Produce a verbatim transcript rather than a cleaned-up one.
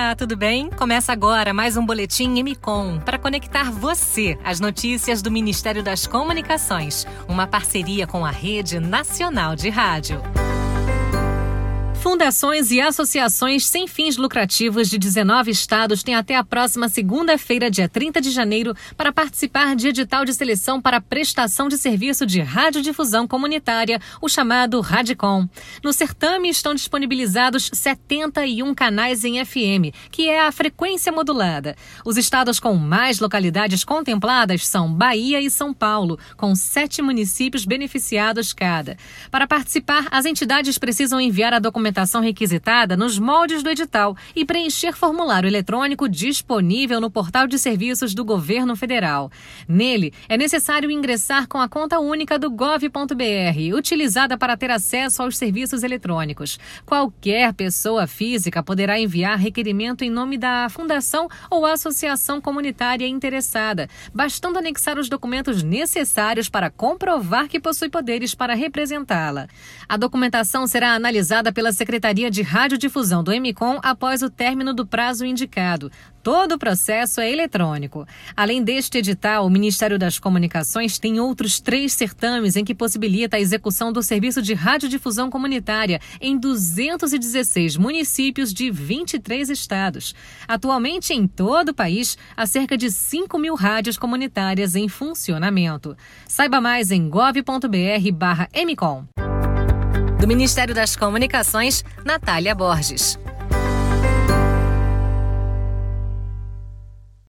Olá, tudo bem? Começa agora mais um Boletim M Com para conectar você às notícias do Ministério das Comunicações, uma parceria com a Rede Nacional de Rádio. Fundações e associações sem fins lucrativos de dezenove estados têm até a próxima segunda-feira, dia trinta de janeiro, para participar de edital de seleção para prestação de serviço de radiodifusão comunitária, o chamado Radicom. No certame estão disponibilizados setenta e um canais em F M, que é a frequência modulada. Os estados com mais localidades contempladas são Bahia e São Paulo, com sete municípios beneficiados cada. Para participar, as entidades precisam enviar a documentação requisitada nos moldes do edital e preencher formulário eletrônico disponível no portal de serviços do Governo Federal. Nele, é necessário ingressar com a conta única do gov ponto br, utilizada para ter acesso aos serviços eletrônicos. Qualquer pessoa física poderá enviar requerimento em nome da fundação ou associação comunitária interessada, bastando anexar os documentos necessários para comprovar que possui poderes para representá-la. A documentação será analisada pela Secretaria de Radiodifusão do M Com após o término do prazo indicado. Todo o processo é eletrônico. Além deste edital, o Ministério das Comunicações tem outros três certames em que possibilita a execução do serviço de radiodifusão comunitária em duzentos e dezesseis municípios de vinte e três estados. Atualmente, em todo o país, há cerca de cinco mil rádios comunitárias em funcionamento. Saiba mais em gov ponto br barra M Com. Do Ministério das Comunicações, Natália Borges.